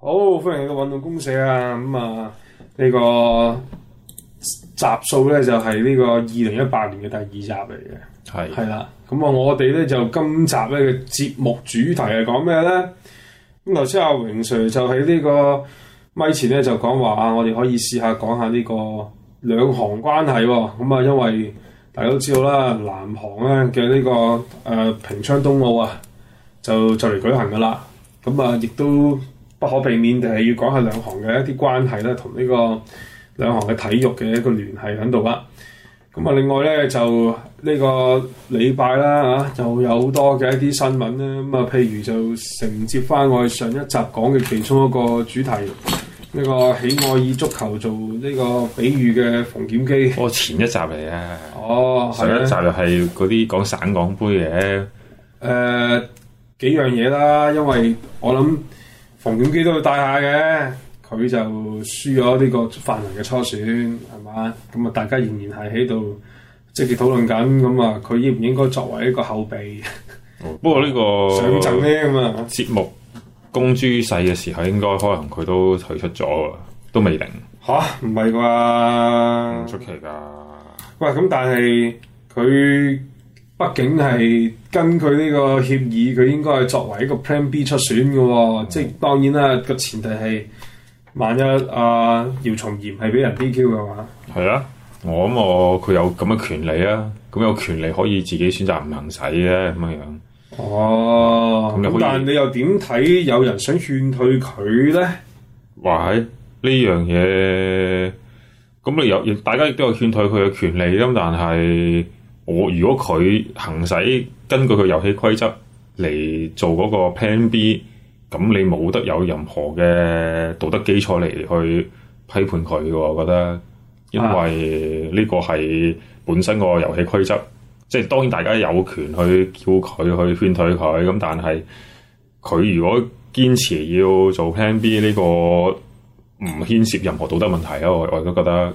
好，歡迎嚟到運動公社啊！呢個集數咧就係呢個2018年嘅第二集嚟嘅，係啦。我哋咧就今集咧嘅節目主題係講咩咧？咁頭先阿榮 Sir 就喺呢個咪前咧就講話啊，我哋可以試下講下呢個兩韓關係喎。因為大家都知道啦，南韓咧嘅呢個平昌冬奧啊，就嚟舉行噶啦。亦都不可避免地係要講下兩韓嘅一啲關係啦，同呢個兩韓嘅體育嘅一個聯繫喺度啦。另外咧就呢個禮拜啦就有好多嘅一啲新聞啦。譬如就承接翻我哋上一集講嘅其中一個主題，呢個喜愛以足球做呢個比喻嘅馮檢基。 前一集嚟嘅。 上一集又係嗰啲講省港杯嘅。 幾樣嘢啦，因為我諗馮檢基都要帶下嘅，佢就輸咗呢個泛民嘅初選，係嘛？大家仍然係喺度積極討論緊，佢應唔應該作為一個後備？ 不過呢個上陣咧節目公諸世嘅時候，應該可能佢都退出咗，都未定。 唔係啩？ 唔出奇㗎。 喂，但係佢畢竟係根據呢個協議，佢應該係作為一個 Plan B 出選嘅喎。即係當然啦，個前提係萬一姚松炎係俾人 DQ 嘅話。 係啊，佢有咁嘅權利啊，咁有權利可以自己選擇唔行使嘅咁樣。 咁但係你又點睇？有人想勸退佢咧？ 話喺呢樣嘢，咁你大家亦都有勸退佢嘅權利咁，但係如果佢行使根據佢遊戲規則嚟做嗰個 Plan B， 咁你冇得有任何嘅道德基礎嚟去批判佢嘅，我覺得，因為呢個係本身個遊戲規則，即係當然大家有權去叫佢去勸退佢，咁但係佢如果堅持要做 Plan B， 呢個唔牽涉任何道德問題啊，我都覺得。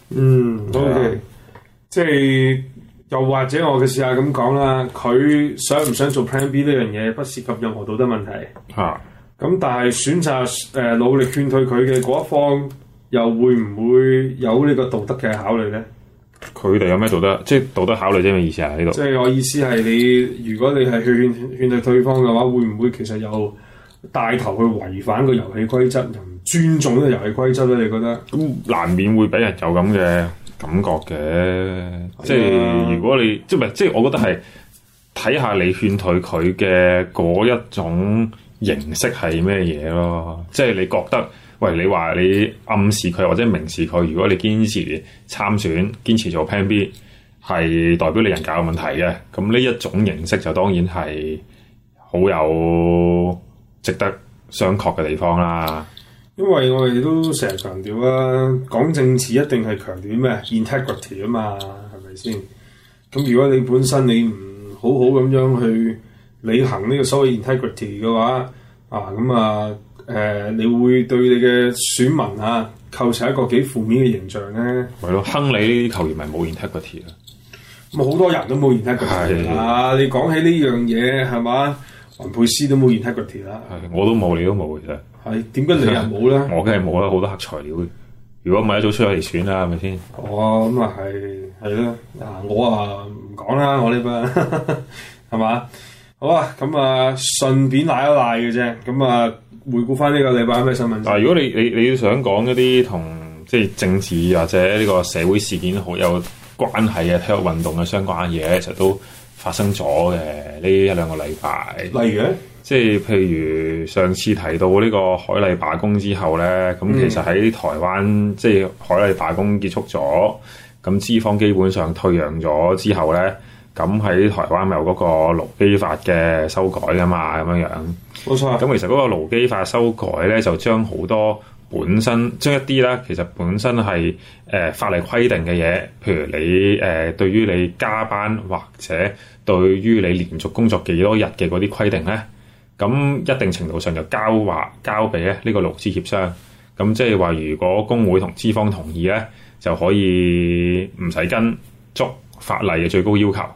OK， 即係。又或者我嘅試下咁講啦，佢想唔想做 Plan B 呢樣嘢，不涉及任何道德問題。但係選擇努力勸退佢嘅嗰一方，又會唔會有呢個道德嘅考慮咧？ 佢哋有咩道德？即係道德考慮啫？咩意思啊？呢度？ 即係我意思係你，如果你係去勸退對方嘅話，會唔會其實又帶頭去違反個遊戲規則，又唔尊重呢個遊戲規則咧？你覺得？ 咁難免會俾人有咁嘅感覺嘅，即係如果你即係我覺得係睇下你勸退佢嘅嗰一種形式係咩嘢咯？即係你覺得，喂，你話你暗示佢或者明示佢，如果你堅持參選、堅持做 Plan B， 係代表你人格有問題嘅，咁呢一種形式就當然係好有值得商榷嘅地方啦。 因為我哋都成日強調啦，講政治一定係強調咩 integrity 啊嘛，係咪先？咁如果你本身你唔好好咁樣去履行呢個所謂 integrity 嘅話，你會對你嘅選民構成一個幾負面嘅形象咧？ 係咯，亨利呢啲球員咪冇 integrity 啦。 好多人都冇 integrity 啊！你講起呢樣嘢係嘛？雲佩斯都冇 integrity 啦。 我都冇，你都冇，其實。 係點解你又冇咧？ 我梗係冇啦，好多黑材料。如果唔係一早出咗嚟選啦，係咪先？ 咁係啦。我唔講啦，我呢班係嘛？好啊，順便賴一賴嘅啫。回顧翻呢個禮拜有咩新聞？ 但係如果你想講一啲同即係政治或者呢個社會事件好有關係嘅體育運動嘅相關嘅嘢，其實都發生咗嘅呢一兩個禮拜。 例如咧？ 即係譬如上次提到呢個海麗罷工之後咧，咁其實喺台灣即係海麗罷工結束咗，咁資方基本上退讓咗之後咧，咁喺台灣咪有嗰個勞基法嘅修改㗎嘛，咁樣樣。 冇錯。咁其實嗰個勞基法修改咧，就將好多本身將一啲咧，其實本身係法例規定嘅嘢，譬如你對於你加班或者對於你連續工作幾多日嘅嗰啲規定咧。咁一定程度上就交俾咧呢個勞資協商，咁即係話如果工會同資方同意咧，就可以唔使跟足法例嘅最高要求，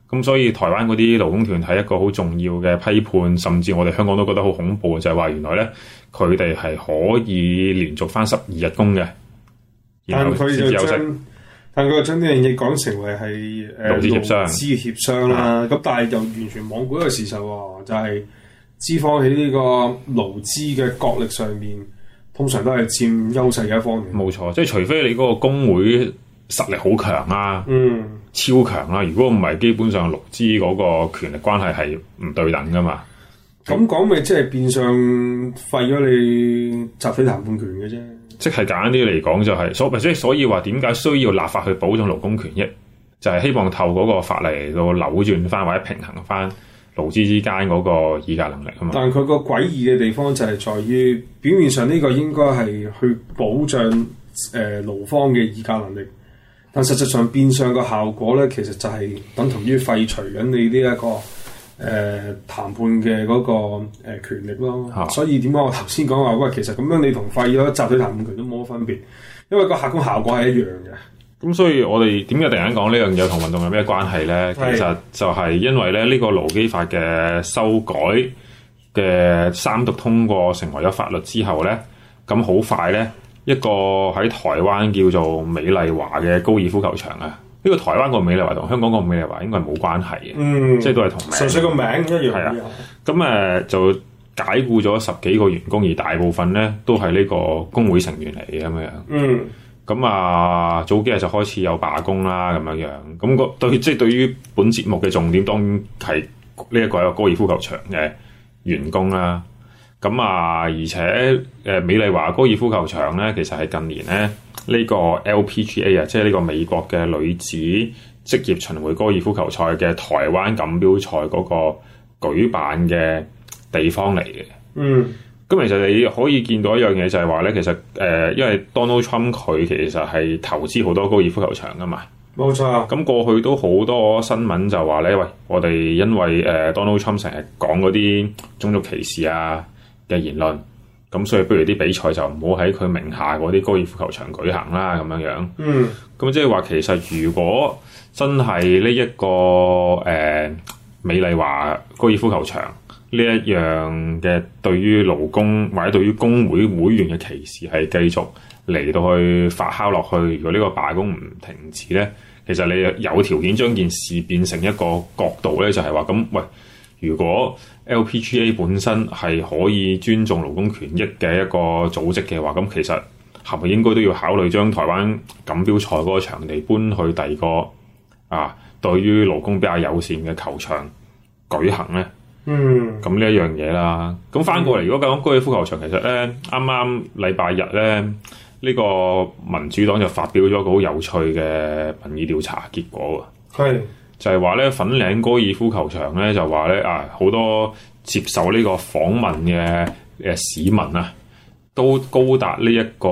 咁所以台灣嗰啲勞工團體一個好重要嘅批判，甚至我哋香港都覺得好恐怖，就係話原來咧佢哋係可以連續翻12日工嘅， 但佢就將呢樣嘢講成為係勞資協商啦。咁但係又完全罔顧一個事實喎，就係資方喺呢個勞資嘅角力上面，通常都係佔優勢嘅一方面。 冇錯，即係除非你嗰個工會實力好強啊，超強啊！如果唔係，基本上勞資嗰個權力關係係唔對等噶嘛。 咁講咪即係變相廢咗你集體談判權嘅啫。 即係簡單啲嚟講，就係所以話點解需要立法去保障勞工權益，就係希望透過嗰個法例嚟到扭轉翻或者平衡翻勞資之間嗰個議價能力啊嘛。 但係佢個詭異嘅地方就係在於表面上呢個應該係去保障勞方嘅議價能力。但實際上變相個效果咧，其實就係等同於廢除緊你呢一個談判嘅嗰個權力咯。所以點解我頭先講話喂，其實咁樣你同廢咗集體談判權都冇乜分別，因為個客觀效果係一樣嘅。 咁所以我哋點解突然間講呢樣嘢同運動有咩關係咧？其實就係因為咧呢個勞基法嘅修改嘅三讀通過成為咗法律之後咧，咁好快咧。一個喺台灣叫做美麗華嘅高爾夫球場啊，呢個台灣個美麗華同香港個美麗華應該係冇關係嘅，即係都係同名， 純粹個名一樣。 係啊，咁就解僱咗10幾個員工，而大部分咧都係呢個工會成員嚟嘅咁樣。咁早幾日就開始有罷工啦咁樣。咁對於本節目嘅重點，當然係呢一個高爾夫球場嘅員工啦。咁而且美麗華高爾夫球場咧，其實係近年咧呢個 LPGA 即係呢個美國嘅女子職業巡迴高爾夫球賽嘅台灣錦標賽嗰個舉辦嘅地方嚟嘅。咁其實你可以見到一樣嘢就係話咧，其實因為 Donald Trump 佢其實係投資好多高爾夫球場噶嘛。 冇錯。 咁過去都好多新聞就話咧，喂，我哋因為Donald Trump 成日講嗰啲種族歧視嘅言論，咁所以不如啲比賽就唔好喺佢名下嗰啲高爾夫球場舉行啦，咁樣。咁即係話其實如果真係呢一個美麗華高爾夫球場呢一樣嘅對於勞工或者對於工會會員嘅歧視係繼續嚟到去發酵落去，如果呢個罷工唔停止咧，其實你有條件將件事變成一個角度咧，就係話咁喂。如果 LPGA 本身係可以尊重勞工權益嘅一個組織嘅話，咁其實係咪應該都要考慮將台灣錦標賽嗰個場地搬去第二個對於勞工比較友善嘅球場舉行咧？咁呢一樣嘢啦。咁翻過嚟，如果講高爾夫球場，其實咧啱啱禮拜日咧呢個民主黨就發表咗一個好有趣嘅民意調查結果喎。就係話咧，粉嶺高爾夫球場咧就話咧好多接受呢個訪問嘅市民都高達呢一個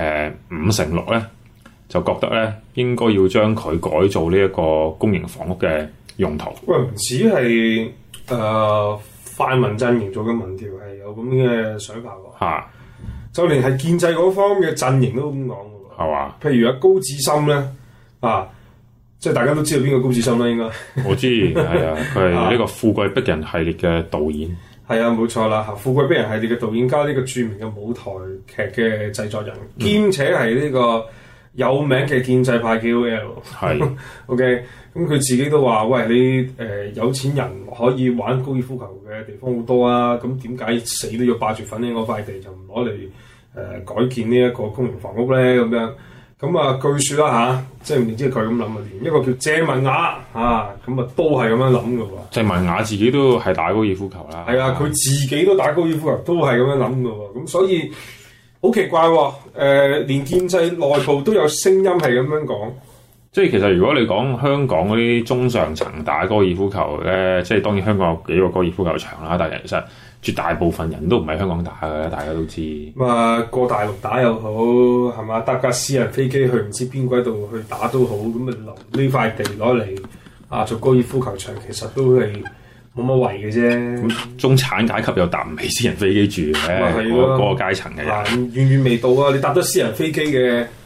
56%咧，就覺得咧應該要將佢改做呢一個公營房屋嘅用途。 喂，唔止係泛民陣營做嘅民調係有咁嘅想法喎。就連係建制嗰方嘅陣營都咁講嘅喎。係嘛？譬如高志森咧即係大家都知道邊個高志森啦，應該我知係啊，佢係呢個《富貴逼人》系列嘅導演。 係啊，冇錯啦，《富貴逼人》系列嘅導演加呢個著名嘅舞台劇嘅製作人，兼且係呢個有名嘅建制派 KOL。係OK，咁佢自己都話：喂，你有錢人可以玩高爾夫球嘅地方好多啊，咁點解死都要霸住粉嶺嗰塊地，就唔攞嚟改建呢一個公營房屋咧？咁樣。咁據說啦即係唔知佢咁諗連一個叫謝文雅咁都係咁樣諗嘅喎。 謝文雅自己都係打高爾夫球啦。 係啊，佢自己都打高爾夫球，都係咁樣諗嘅喎。咁所以好奇怪喎。連建制內部都有聲音係咁樣講。 即係其實如果你講香港嗰啲中上層打高爾夫球咧，即係當然香港有幾個高爾夫球場啦，但係其實絕大部分人都唔喺香港打嘅，大家都知。 過大陸打又好，係嘛？搭架私人飛機去唔知邊鬼度去打都好，咁留呢塊地攞嚟做高爾夫球場，其實都係冇乜謂嘅啫。 咁中產階級又搭唔起私人飛機住嘅，嗰個階層嘅人。 遠遠未到啊！你搭得私人飛機嘅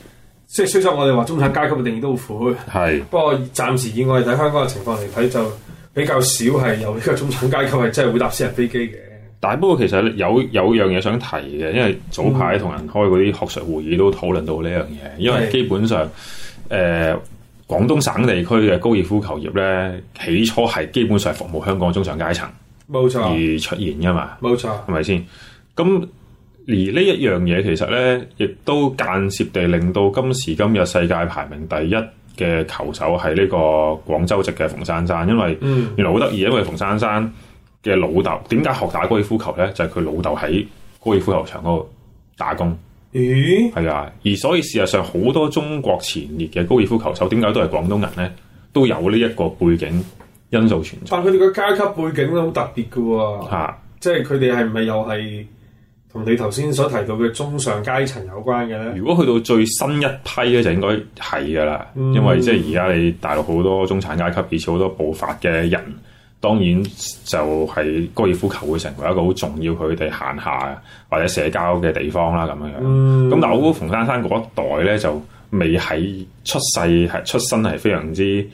即係雖則我哋話中產階級嘅定義都好闊， 係。 不過暫時以我哋睇香港嘅情況嚟睇，就比較少係有呢個中產階級係真係會搭私人飛機嘅。 但係不過其實有樣嘢想提嘅，因為早排同人開嗰啲學術會議都討論到呢樣嘢，因為基本上廣東省地區嘅高爾夫球業咧，起初係基本上服務香港中上階層， 冇錯而出現噶嘛， 冇錯，係咪先？咁而呢一樣嘢其實咧，亦都間接地令到今時今日世界排名第一嘅球手係呢個廣州籍嘅馮珊珊，因為原來好得意，因為馮珊珊嘅老豆點解學打高爾夫球咧？就係佢老豆喺高爾夫球場嗰度打工。 咦？ 係啊，而所以事實上好多中國前列嘅高爾夫球手點解都係廣東人咧？都有呢一個背景因素存在。 但佢哋個階級背景咧好特別嘅喎，即係佢哋係唔係又係同你頭先所提到嘅中上階層有關嘅咧？ 如果去到最新一批咧，就應該係㗎啦，因為即係而家你大陸好多中產階級，而且好多暴發嘅人。當然就係高爾夫球會成為一個好重要佢哋閒暇或者社交嘅地方啦，咁樣樣。咁但係我覺得馮珊珊嗰一代咧就未喺出身係非常之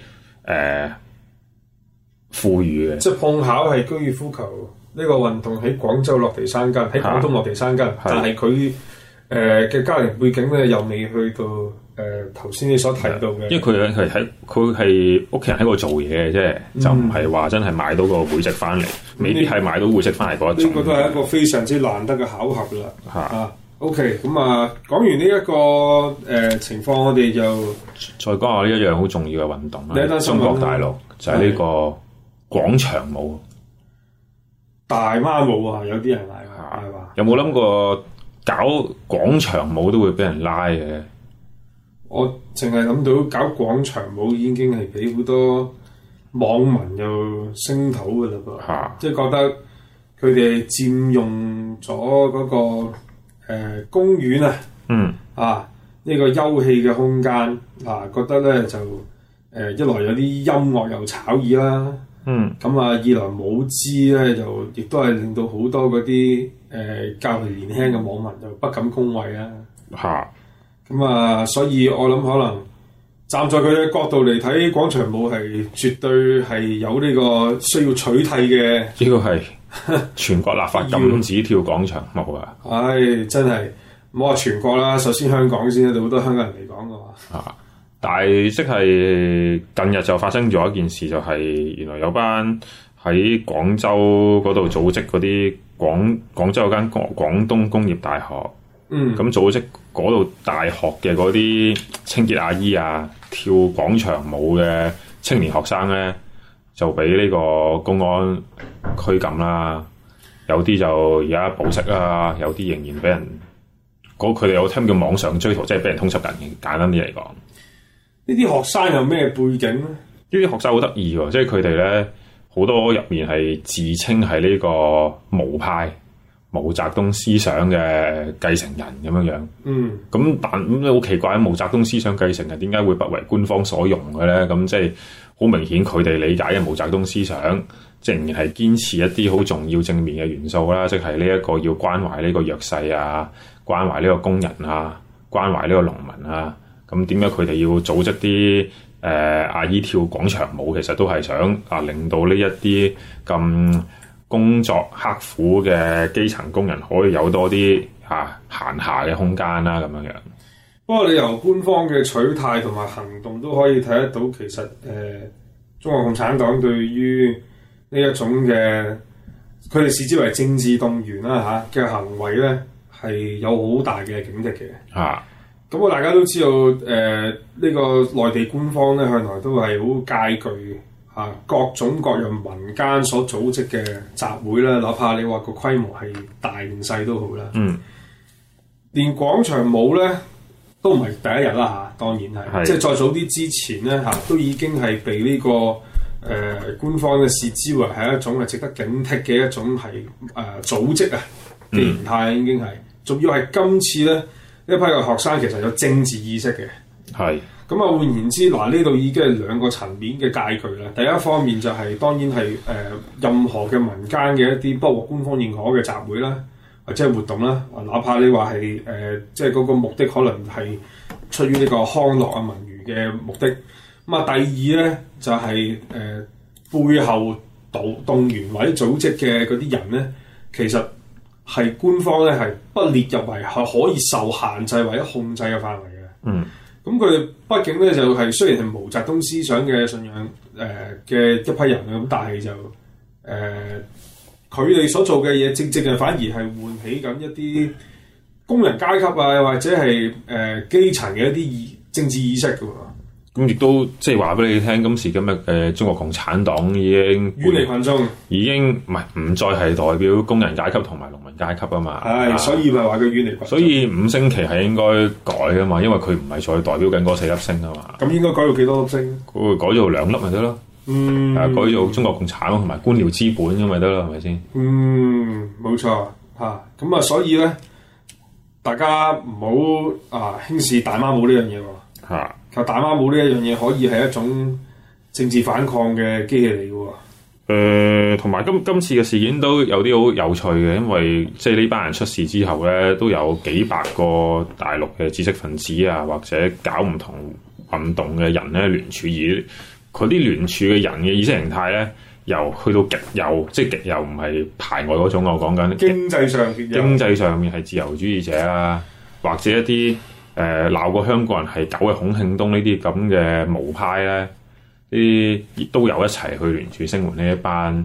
富裕嘅。 即係碰巧係高爾夫球呢個運動喺廣州落地生根，喺廣東落地生根，但係佢嘅家庭背景咧又未去到頭先你所提到嘅， 因為佢係屋企人喺度做嘢嘅啫，就唔係話真係買到個會籍翻嚟，未必係買到會籍翻嚟嗰一種。 呢個都係一個非常之難得嘅巧合啦。OK， 咁講完呢一個情況，我哋就再講下呢一樣好重要嘅運動啦。中國大陸就係呢個廣場舞、 大媽舞啊，有啲人係嘛？ 有冇諗過搞廣場舞都會俾人拉嘅？ 我淨係諗到搞廣場舞已經係俾好多網民又聲討㗎啦噃，即係覺得佢哋佔用咗嗰個公園呢個休憩嘅空間覺得咧就一來有啲音樂又炒耳啦，咁二來舞姿咧就亦都係令到好多嗰啲較為年輕嘅網民就不敢恭維啦。咁所以我諗可能站在佢嘅角度嚟睇，廣場舞係絕對係有呢個需要取締嘅。 呢個係全國立法禁止跳廣場舞啊！ 唉，真係唔好話全國啦，首先香港先，對好多香港人嚟講嘅話。 但係即係近日就發生咗一件事，就係原來有班喺廣州嗰度組織嗰啲廣州有間廣東工業大學。咁組織嗰度大學嘅嗰啲清潔阿姨啊，跳廣場舞嘅青年學生咧，就俾呢個公安拘禁啦。有啲就而家保釋啦，有啲仍然俾人佢哋有聽叫網上追逃，即係俾人通緝緊嘅。簡單啲嚟講， 呢啲學生有咩背景咧？ 呢啲學生好得意喎，即係佢哋咧好多入面係自稱係呢個毛派。毛澤東思想嘅繼承人咁樣樣，咁但咁好奇怪，毛澤東思想繼承人點解會不為官方所用嘅咧？咁即係好明顯，佢哋理解嘅毛澤東思想，即係仍然係堅持一啲好重要正面嘅元素啦，即係呢一個要關懷呢個弱勢啊，關懷呢個工人啊，關懷呢個農民啊。咁點解佢哋要組織啲阿姨跳廣場舞？其實都係想令到呢一啲咁工作刻苦嘅基層工人可以有多啲閒暇嘅空間啦，咁樣樣。 不過你由官方嘅取態同埋行動都可以睇得到，其實中國共產黨對於呢一種嘅佢哋視之為政治動員啦嘅行為咧，係有好大嘅警惕嘅。咁我大家都知道呢個內地官方咧向來都係好戒懼各種各樣民間所組織嘅集會啦，哪怕你話個規模係大定細都好啦。連廣場舞咧都唔係第一日啦當然係，即係再早啲之前咧都已經係被呢個官方嘅視之為係一種係值得警惕嘅一種係組織嘅形態，已經係。仲要係今次咧一批嘅學生其實有政治意識嘅。咁換言之，呢度已經係兩個層面嘅戒懼啦。第一方面就係當然係任何嘅民間嘅一啲不獲官方認可嘅集會啦，或者係活動啦，哪怕你話係即係嗰個目的可能係出於呢個康樂啊文娛嘅目的。咁啊，第二咧就係、背後動員或者組織嘅嗰啲人咧，其實係官方咧係不列入為係可以受限制或者控制嘅範圍嘅。 嗯。 咁佢哋畢竟咧就係、雖然係毛澤東思想嘅信仰嘅一批人咁，但係就佢哋所做嘅嘢，正係反而係喚起緊一啲工人階級啊，或者係基層嘅一啲政治意識嘅喎。 咁亦都即係話俾你聽，今時今日中國共產黨已經遠離群眾， 已經唔再係代表工人階級同埋農民階級啊嘛。 係，所以咪話佢遠離群眾。 所以5星旗係應該改啊嘛，因為佢唔係再代表緊嗰4粒星啊嘛。 咁應該改到幾多粒星？ 佢改做2粒咪得咯。改做中國共產同埋官僚資本咁咪得咯，係咪先？ 冇錯嚇。咁啊，所以咧，大家唔好輕視大媽舞呢樣嘢喎。 嚇。 其實大媽舞呢一樣嘢可以係一種政治反抗嘅機器嚟嘅喎。 同埋今次嘅事件都有啲好有趣嘅，因為即係呢班人出事之後咧，都有幾百個大陸嘅知識分子啊，或者搞唔同運動嘅人咧聯署，而佢啲聯署嘅人嘅意識形態咧，由去到極右，即係極右唔係排外嗰種，我講緊經濟上極右， 經濟上面係自由主義者啊，或者一啲鬧過香港人係狗嘅孔慶東呢啲咁嘅毛派咧，呢啲都有一齊去聯署聲援呢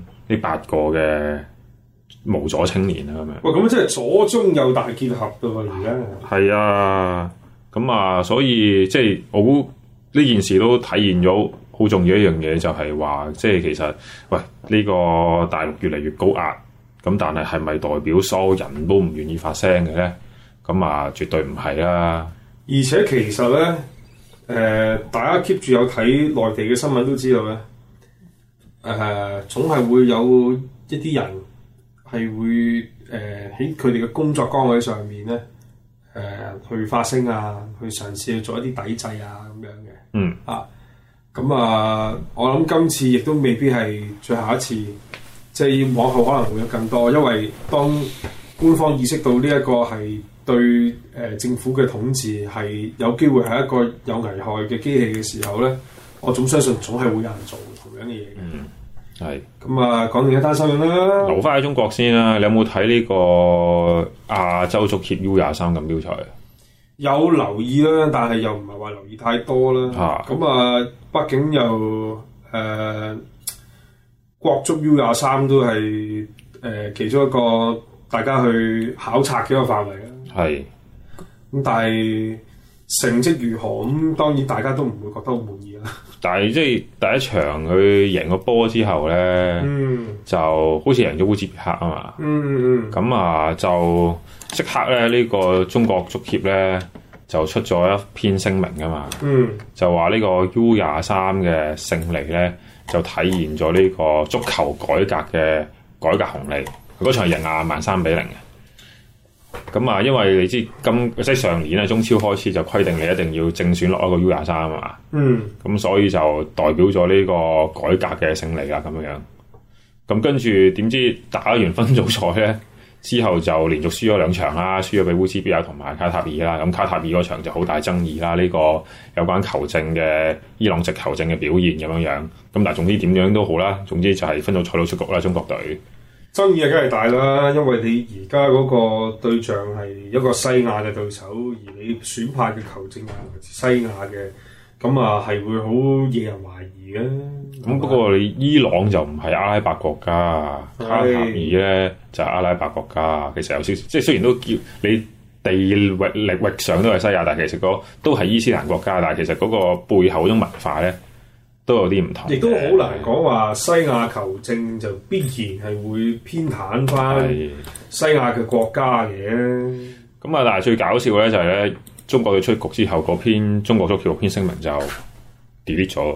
8個嘅無左青年啊咁樣。 喂，咁即係左中右大結合㗎喎，而家係啊，咁啊，所以即係我估呢件事都體現咗好重要一樣嘢，就係話即係其實喂呢個大陸越嚟越高壓，咁但係係咪代表所有人都唔願意發聲嘅咧？咁啊，絕對唔係啦。 而且其實咧，大家 keep 住有睇內地嘅新聞都知道咧，總係會有一啲人係會喺佢哋嘅工作崗位上面咧，去發聲啊，去嘗試去做一啲抵制啊咁樣嘅。咁我諗今次亦都未必係最後一次，即係往後可能會有更多，因為當官方意識到呢一個係對政府嘅統治係有機會係一個有危害嘅機器嘅時候咧，我總相信總係會有人做同樣嘅嘢嘅。 係。 咁講另一單新聞啦。 留翻喺中國先啦，你有冇睇呢個亞洲足協 U23錦標賽？有留意啦，但係又唔係話留意太多啦。畢竟又國足 U23都係其中一個大家去考察嘅一個範圍啦。係。咁但係成績如何咁，當然大家都唔會覺得好滿意啦。但係即係第一場佢贏個波之後咧，就好似贏咗烏茲別克啊嘛。咁就即刻咧呢個中國足協咧就出咗一篇聲明啊嘛。就話呢個 U23嘅勝利咧就體現咗呢個足球改革嘅改革紅利。佢嗰場贏亞曼3-0嘅。咁因為你知即係上年中超開始就規定你一定要正選落一個 U23啊嘛。咁所以就代表咗呢個改革嘅勝利啦咁樣。咁跟住點知打完分組賽咧之後就連續輸咗2場啦，輸咗俾烏茲別克同埋卡塔爾啦。咁卡塔爾嗰場就好大爭議啦，呢個有關球證嘅伊朗籍球證嘅表現咁樣。咁但係總之點樣都好啦，總之就係分組賽到出局啦，中國隊。爭議梗係大啦，因為你而家嗰個對象係一個西亞嘅對手，而你選派嘅球證係西亞嘅，咁係會好惹人懷疑嘅。咁不過你伊朗就唔係阿拉伯國家，卡塔爾咧就係阿拉伯國家，其實有少少，即係雖然都叫你地域上都係西亞，但係其實都係伊斯蘭國家，但係其實嗰個背後嗰種文化咧都有啲唔同，亦都好難講話西亞球證就必然係會偏袒翻西亞嘅國家嘅。咁但係最搞笑咧就係咧，中國隊出局之後嗰篇中國足協嗰篇聲明就 delete 咗。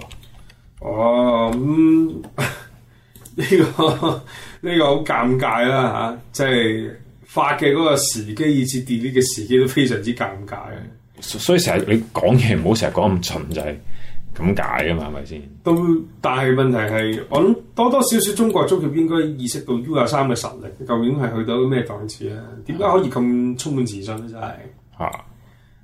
呢個好尷尬啦嚇，即係發嘅嗰個時機以至 delete 嘅時機都非常之尷尬。所以成日你講嘢唔好成日講咁盡就係咁解啊嘛，係咪先？但係問題係，我諗多多少少中國足協應該意識到 U23嘅實力究竟係去到咩檔次啊？點解可以咁充滿自信咧？真係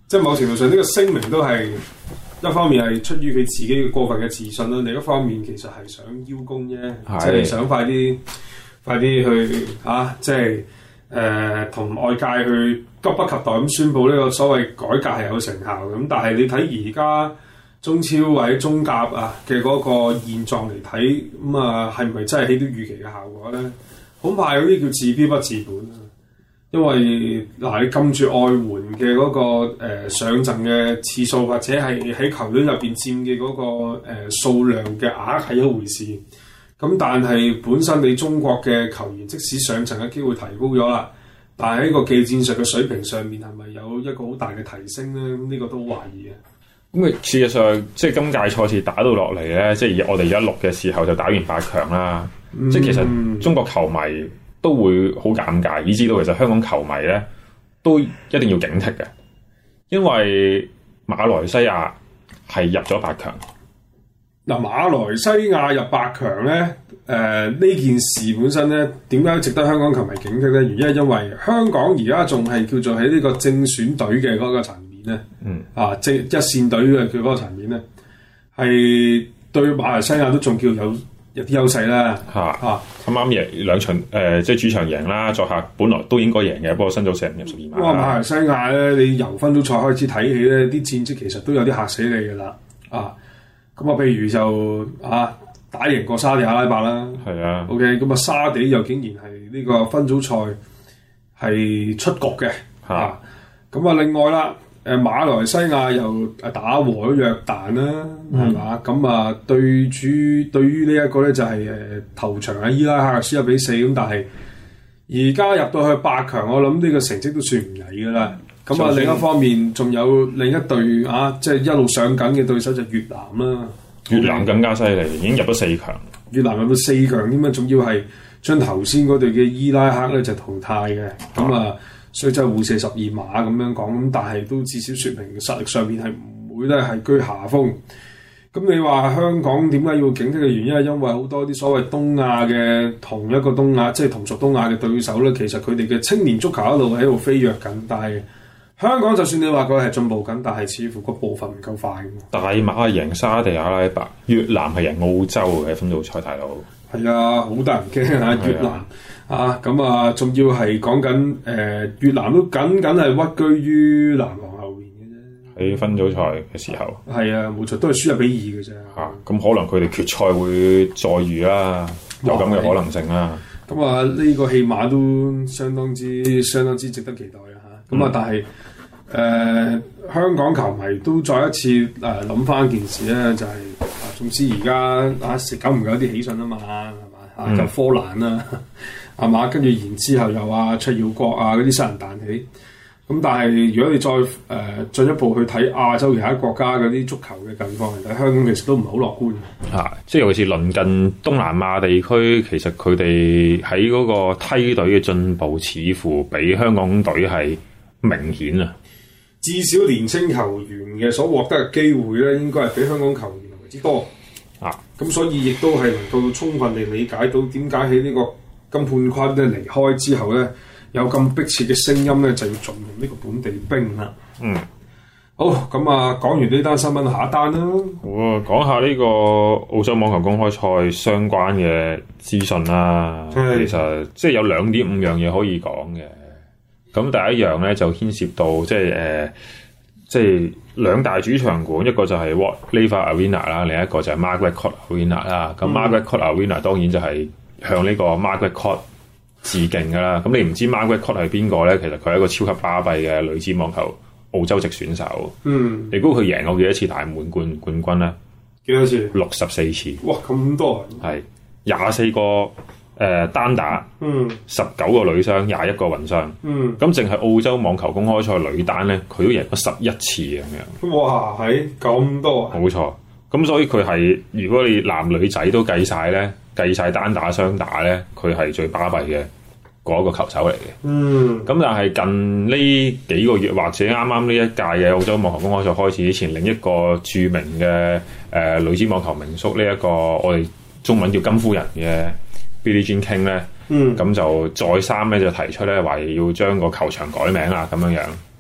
即係某程度上呢個聲明都係一方面係出於佢自己嘅過分嘅自信啦，另一方面其實係想邀功啫，即係想快啲去即係同外界去急不及待咁宣佈呢個所謂改革係有成效咁。但係你睇而家中超或者中甲嘅嗰個現狀嚟睇，咁係唔係真係起到預期嘅效果咧？恐怕有啲叫治標不治本啊！因為你禁住外援嘅嗰個上陣嘅次數，或者係喺球隊入邊佔嘅嗰個數量嘅額係一回事。咁但係本身你中國嘅球員即使上陣嘅機會提高咗啦，但係喺個技戰術嘅水平上面係咪有一個好大嘅提升咧？咁呢個都懷疑嘅。 咁事實上，即係今屆賽事打到落嚟咧，即係我哋而家錄嘅時候就打完8強啦。即係其實中國球迷都會好尷尬，以至到其實香港球迷咧都一定要警惕嘅，因為馬來西亞係入咗8強。 嗱，馬來西亞入8強咧，呢件事本身咧點解值得香港球迷警惕咧？原因係因為香港而家仲係叫做喺呢個正選隊嘅嗰個層面咧，即係一線隊嘅佢嗰個層面咧，係對馬來西亞都仲叫有啲優勢啦。 啱啱贏2場，即係主場贏啦，作客本來都應該贏嘅，不過新組射唔入12碼。 馬來西亞咧，你由分組賽開始睇起咧，啲戰績其實都有啲嚇死你㗎啦。咁譬如就打贏過沙地阿拉伯啦。係啊。OK， 咁沙地又竟然係呢個分組賽係出局嘅。另外啦，馬來西亞又打和咗約旦啦，係嘛？咁對於呢一個咧就係頭場喺伊拉克輸1-4咁，但係而家入到去8強，我諗呢個成績都算唔曳㗎啦。另一方面仲有另一隊即係一路上緊嘅對手就越南啦。 越南更加犀利，已經入咗4強。 越南入到4強點解？仲要係將頭先嗰隊嘅伊拉克咧就淘汰嘅。所以就互射12碼咁樣講，咁但係都至少説明實力上面係唔會咧係居下風。咁你話香港點解要警惕嘅原因係因為好多啲所謂東亞嘅同一個東亞，即係同屬東亞嘅對手咧，其實佢哋嘅青年足球一路喺度飛躍緊，但係香港就算你話佢係進步緊，但係似乎個步伐唔夠快。大馬贏沙地阿拉伯，越南係贏澳洲嘅分組賽大佬。 係啊，好得人驚啊！越南仲要係講緊越南都僅係屈居於南韓後面嘅啫。喺分組賽嘅時候。 係啊，冇錯，都係輸1-2嘅啫。 咁可能佢哋決賽會再遇啦，有咁嘅可能性啦。 呢個戲碼都相當之值得期待啊！但係香港球迷都再一次諗翻件事咧，就係總之而家久唔久有啲喜訊啊嘛，係嘛？就科蘭啦，係嘛？跟住然之後又卓耀國嗰啲新人彈起。咁但係如果你再進一步去睇亞洲其他國家嗰啲足球嘅近況嚟睇，香港其實都唔係好樂觀。 即係尤其是鄰近東南亞地區，其實佢哋喺嗰個梯隊嘅進步，似乎比香港隊係明顯啊！ 至少年青球員嘅所獲得嘅機會咧，應該係比香港球員為之多。咁所以亦都係能夠充分地理解到點解喺呢個金判坤咧離開之後咧，有咁迫切嘅聲音咧，就要重用呢個本地兵啦。好，咁講完呢單新聞，下一單啦。 好啊，講下呢個澳洲網球公開賽相關嘅資訊啦。其實即係有2.5樣嘢可以講嘅。咁第一樣咧就牽涉到即係2大主場館，一個就係 Rod Laver Arena 啦，另一個就係 Margaret Court Arena 啦。咁 Margaret Court Arena 當然就係向呢個 Margaret Court 致敬㗎啦。咁你唔知 Margaret Court 係邊個咧？其實佢係一個超級巴閉嘅女子網球澳洲籍選手。你估佢贏過幾多次大滿貫冠軍咧？ 幾多次 ？64次。 哇，咁多啊！係24個單打，19個女雙，21個混雙。咁淨係澳洲網球公開賽女單咧，佢都贏咗11次咁樣。 哇，係咁多啊！ 冇錯。咁所以佢係如果你男女仔都計晒咧，計晒單打雙打咧，佢係最巴閉嘅嗰個球手嚟嘅。咁但係近呢幾個月或者啱啱呢一屆嘅澳洲網球公開賽開始之前，另一個著名嘅女子網球名宿，呢一個我哋中文叫金夫人嘅 Billie Jean King 咧，咁就再三咧就提出咧話要將個球場改名啦咁樣樣。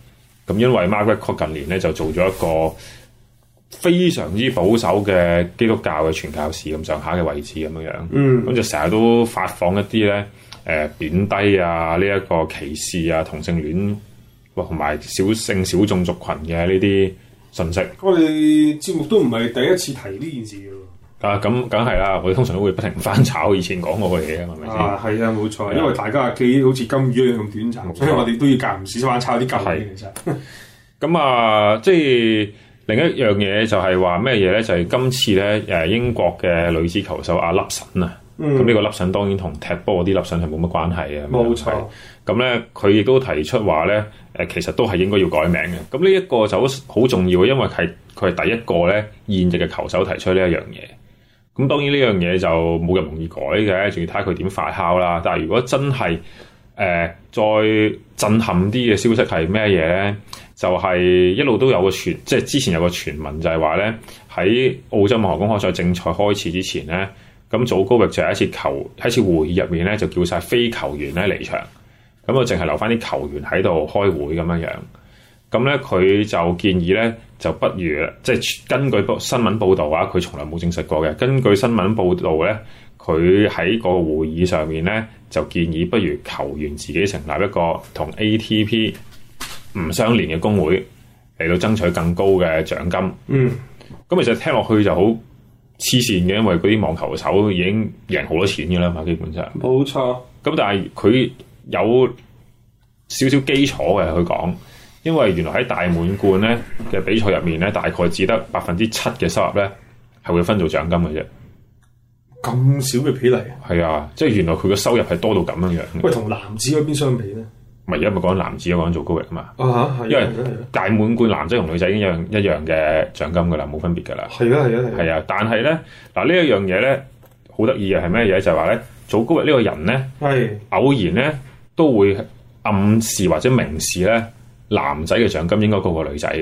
咁因為 Margaret Court 近年咧就做咗一個非常之保守嘅基督教嘅傳教士咁上下嘅位置咁樣樣，咁就成日都發放一啲咧貶低啊呢一個歧視啊同性戀同埋小性小眾族群嘅呢啲信息。 我哋節目都唔係第一次提呢件事嘅喎。 咁梗係啦，我哋通常都會不停翻炒以前講過嘅嘢，係咪先？ 係啊，冇錯，因為大家嘅記憶好似金魚一樣咁短暫，所以我哋都要間唔時翻炒啲舊嘢其實。咁即係另一樣嘢就係話咩嘢咧？就係今次咧英國嘅女子球手阿粒神啊，咁呢個粒神當然同踢波嗰啲粒神係冇乜關係嘅。 冇錯。 咁咧佢亦都提出話咧其實都係應該要改名嘅。咁呢一個就好重要嘅，因為佢係第一個咧現役嘅球手提出呢一樣嘢。咁當然呢樣嘢就冇咁容易改嘅，仲要睇下佢點發酵啦。但係如果真係再震撼啲嘅消息係咩嘢咧？就係一路都有個傳，即係之前有個傳聞就係話咧喺澳洲網球公開賽正賽開始之前咧，咁祖高域就喺一次會議入面咧就叫晒非球員咧離場，咁啊淨係留翻啲球員喺度開會咁樣樣。咁咧佢就建議咧就不如即係根據新聞報導啊，佢從來冇證實過嘅。根據新聞報導咧，佢喺個會議上面咧就建議不如球員自己成立一個同 ATP 唔相連嘅工會嚟到爭取更高嘅獎金。咁其實聽落去就好黐線嘅，因為嗰啲網球手已經贏好多錢嘅啦嘛，基本上。 冇錯。咁但係佢有少少基礎嘅，佢講。因為原來喺大滿貫咧嘅比賽入面咧，大概只得7%嘅收入咧係會分做獎金嘅啫。 咁少嘅比例？ 係啊，即係原來佢嘅收入係多到咁樣樣。 喂，同男子嗰邊相比咧？ 唔係而家咪講男子，講緊做高域啊嘛。 係。因為大滿貫男仔同女仔已經一樣嘅獎金噶啦，冇分別噶啦。係啊，但係咧嗱呢一樣嘢咧好得意嘅係咩嘢？就係話咧，做高域呢個人咧，偶然咧都會暗示或者明示咧。男仔嘅獎金應該高過女仔嘅，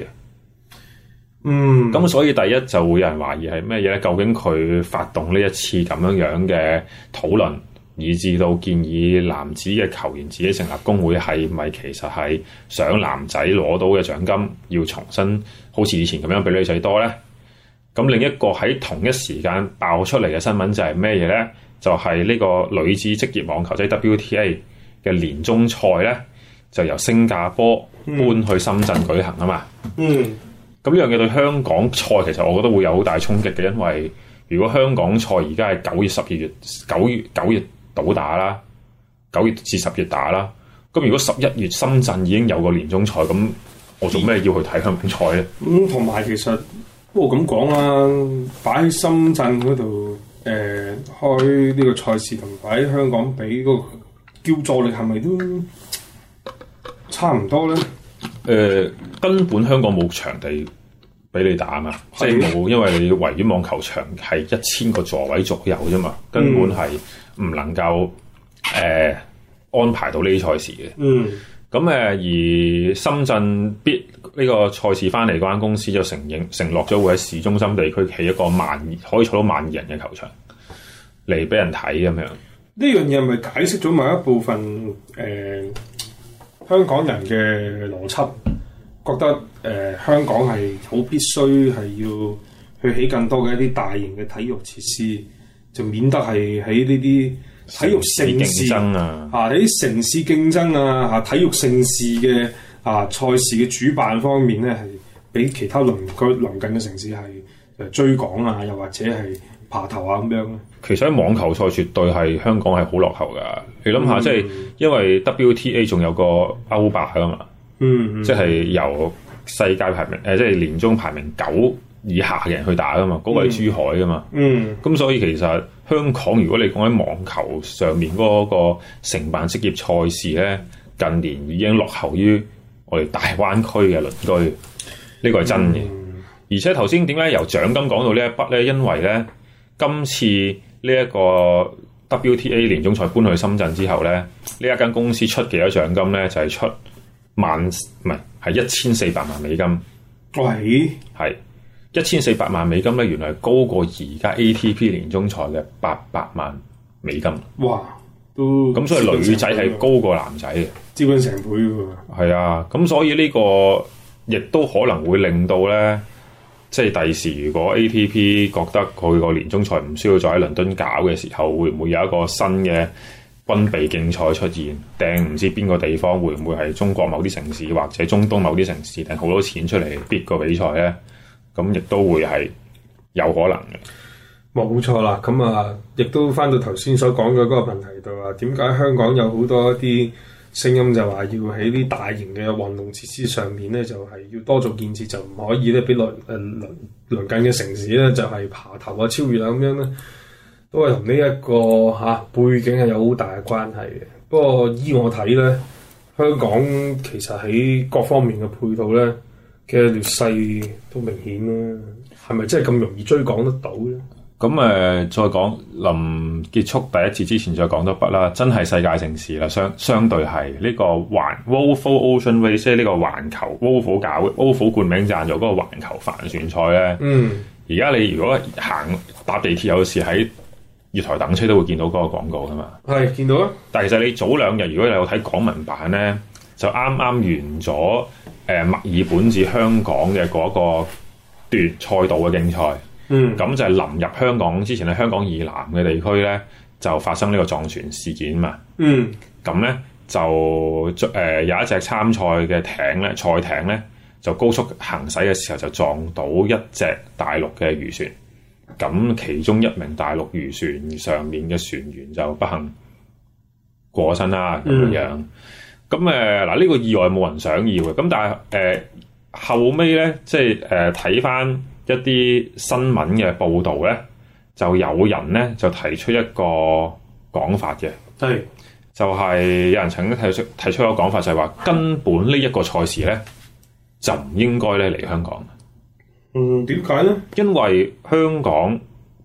咁所以第一就會有人懷疑係咩嘢咧？究竟佢發動呢一次咁樣嘅討論，以至到建議男子嘅球員自己成立工會，係咪其實係想男仔攞到嘅獎金要重新好似以前咁樣比女仔多咧？咁另一個喺同一時間爆出嚟嘅新聞就係咩嘢咧？就係呢個女子職業網球即係 WTA 嘅年終賽咧，就由新加坡搬去深圳舉行啊嘛。咁呢樣嘢對香港賽其實我覺得會有好大衝擊嘅，因為如果香港賽而家係9月、12月、9月倒打啦，9月至10月打啦，咁如果11月深圳已經有個年終賽，咁我做咩要去睇香港賽咧？ 同埋其實不過咁講啦，擺喺深圳嗰度開呢個賽事同擺喺香港比個叫座力係咪都差唔多咧？ 根本香港冇場地俾你打嘛，即係冇，因為你維園網球場係1000個座位左右啫嘛，根本係唔能夠安排到呢啲賽事嘅。咁而深圳必呢個賽事翻嚟嗰間公司就承諾咗會喺市中心地區起一個可以坐到12000人嘅球場嚟俾人睇咁樣。呢樣嘢係咪解釋咗某一部分香港人嘅邏輯，覺得香港係好必須係要去起更多嘅一啲大型嘅體育設施，就免得係喺呢啲體育盛事競爭啊， 喺啲城市競爭啊，體育盛事嘅賽事嘅主辦方面咧，係比其他鄰近嘅城市係追趕啊，又或者係爬頭啊咁樣咧。 其實喺網球賽絕對係香港係好落後噶。你諗下，即係因為 WTA 仲有個歐霸噶嘛，即係由世界排名即係年終排名9以下嘅人去打噶嘛，嗰個係珠海噶嘛。咁所以其實香港如果你講喺網球上面嗰個承辦職業賽事咧，近年已經落後於我哋大灣區嘅鄰居，呢個係真嘅。而且頭先點解由獎金講到呢一筆咧？因為咧今次呢一個 WTA 年終賽搬去深圳之後咧，呢一間公司出幾多獎金咧？就係出1400萬美金。 喂， 係1400萬美金咧，原來係高過而家 ATP 年終賽嘅800萬美金。 哇！都咁所以女仔係高過男仔嘅， 接近成倍喎。 係啊，咁所以呢個亦都可能會令到咧，即係第時如果 ATP 覺得佢個年終賽唔需要再喺倫敦搞嘅時候，會唔會有一個新嘅軍備競賽出現？掟唔知邊個地方會唔會係中國某啲城市或者中東某啲城市掟好多錢出嚟 bid 個比賽咧？咁亦都會係有可能嘅。 冇錯啦，咁啊，亦都翻到頭先所講嘅嗰個問題度啊，點解香港有好多一啲聲音就話要喺啲大型嘅運動設施上面咧，就係要多做建設，就唔可以咧俾鄰近嘅城市咧就係爬頭啊、超越啊咁樣咧，都係同呢一個背景係有好大嘅關係嘅。不過依我睇咧，香港其實喺各方面嘅配套咧嘅劣勢都明顯啦，係咪真係咁容易追趕得到咧？ 咁再講臨結束第一節之前再講多筆啦，真係世界盛事啦，相對係呢個Volvo Ocean Race， 即係呢個環球 Volvo 冠名贊助嗰個環球帆船賽咧。而家你如果搭地鐵，有時喺月台等車都會見到嗰個廣告噶嘛。係見到啊！但係其實你早兩日如果你有睇港聞版咧，就啱啱完咗墨爾本至香港嘅嗰個段賽道嘅競賽。咁就係臨入香港之前喺香港以南嘅地區咧，就發生呢個撞船事件嘛。咁咧就有一隻參賽嘅艇咧，賽艇咧就高速行駛嘅時候就撞到一隻大陸嘅漁船。咁其中一名大陸漁船上面嘅船員就不幸過身啦咁樣。咁嗱呢個意外冇人想要嘅。咁但係後尾咧，即係睇翻一啲新聞嘅報導咧，就有人咧就提出一個講法嘅，就係有人曾經提出一個講法，就係話根本呢一個賽事咧就唔應該咧嚟香港。 點解咧？因為香港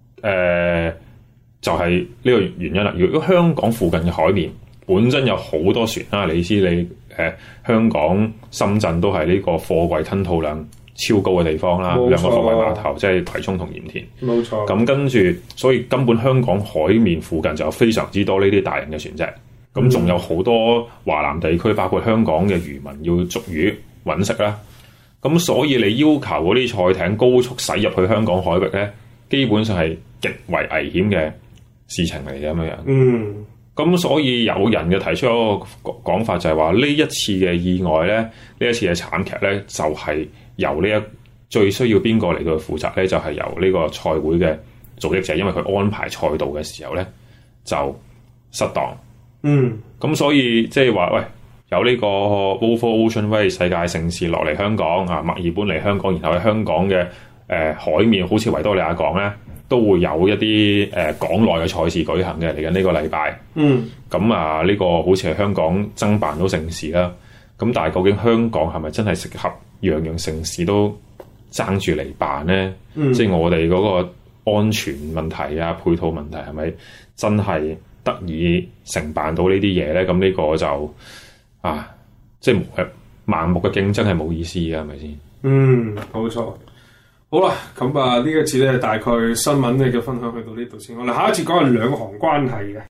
就係呢個原因啦。如果香港附近嘅海面本身有好多船啦，你知你香港、深圳都係呢個貨櫃吞吐量超高嘅地方啦，兩個貨櫃碼頭即係葵涌同鹽田。冇錯。咁跟住，所以根本香港海面附近就有非常之多呢啲大型嘅船隻。咁仲有好多華南地區，包括香港嘅漁民要捉魚揾食啦。咁所以你要求嗰啲賽艇高速駛入去香港海域咧，基本上係極為危險嘅事情嚟嘅咁樣。咁所以有人嘅提出一個講法，就係話呢一次嘅意外咧，呢一次嘅慘劇咧，就係由最需要邊個嚟到負責咧，就係由呢個賽會嘅組織者，因為佢安排賽道嘅時候咧就失當。咁所以即係話喂，有呢個 Volvo Ocean Race 世界盛事落嚟香港啊，墨爾本嚟香港，然後喺香港嘅海面，好似維多利亞港咧，都會有一啲港內嘅賽事舉行嘅，嚟緊呢個禮拜。咁啊，呢個好似係香港爭辦到盛事啦。咁但係究竟香港係咪真係適合樣樣盛事都爭住嚟辦咧？即係我哋嗰個安全問題啊、配套問題係咪真係得以承辦到呢啲嘢咧？咁呢個就即係盲目嘅競爭係冇意思嘅，係咪先？ 冇錯。好啦，咁呢一次咧大概新聞咧嘅分享去到呢度先。我哋下一次講係兩韓關係嘅。